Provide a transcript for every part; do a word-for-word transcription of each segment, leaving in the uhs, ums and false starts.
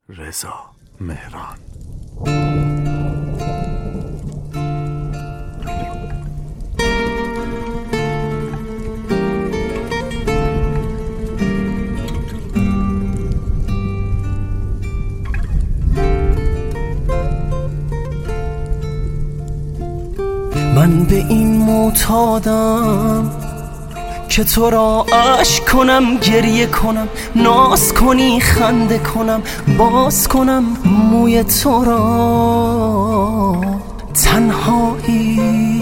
رضا مهران. من به این معتادم که تو را اشک کنم، گریه کنم، ناز کنی، خنده کنم، باز کنم موی تو را. تنهایی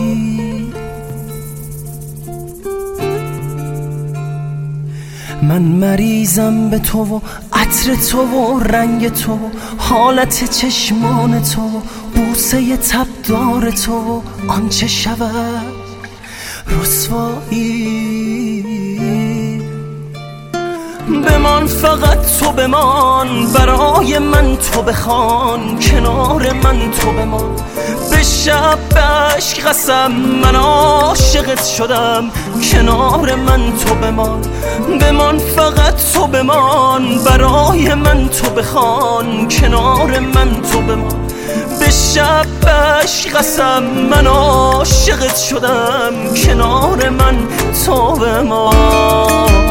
من مریضم به تو و عطر تو و رنگ تو و حالت چشمان تو و بوسه تبدار تو و آنچه شود رسوایی. بمان فقط تو بمان، برای من تو بخوان، کنار من تو بمان. به شب به عشق قسم من عاشقت شدم، کنار من تو بمان. بمان فقط تو بمان، برای من تو بخوان، کنار من تو بمان. به شب به عشق قسم من عاشقت شدم، کنار من تو بمان.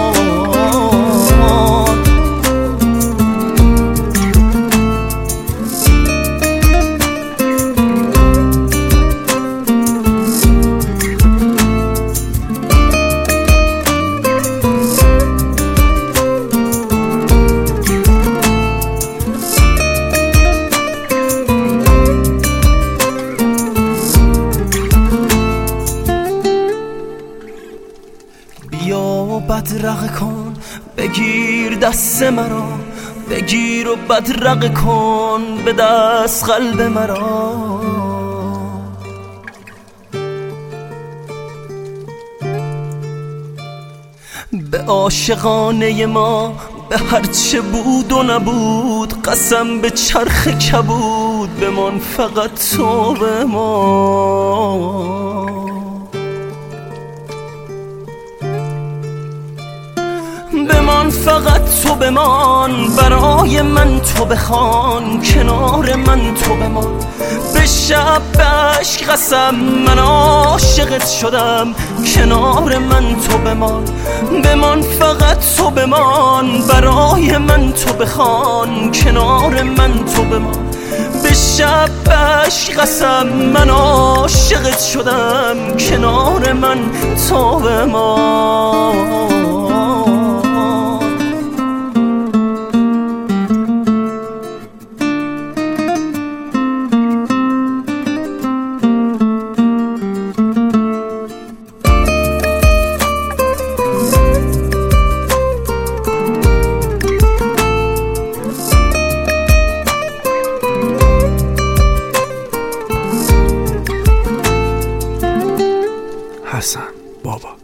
بیا و بدرقه کن، بگیر دست مرا، بگیر و بدرقه کن به دست قلب مرا. به عاشقانه ما، به هرچه بود و نبود، قسم به چرخ کبود، بمان فقط تو بمان. بمان فقط تو بمان، برای من تو بخوان، کنار من تو بمان. به شب به عشق قسم من عاشقت شدم، کنار من تو بمان. بمان فقط تو بمان، برای من تو بخوان، کنار من تو بمان. به شب به عشق قسم من عاشقت شدم، کنار من تو بمان. حسن بابا.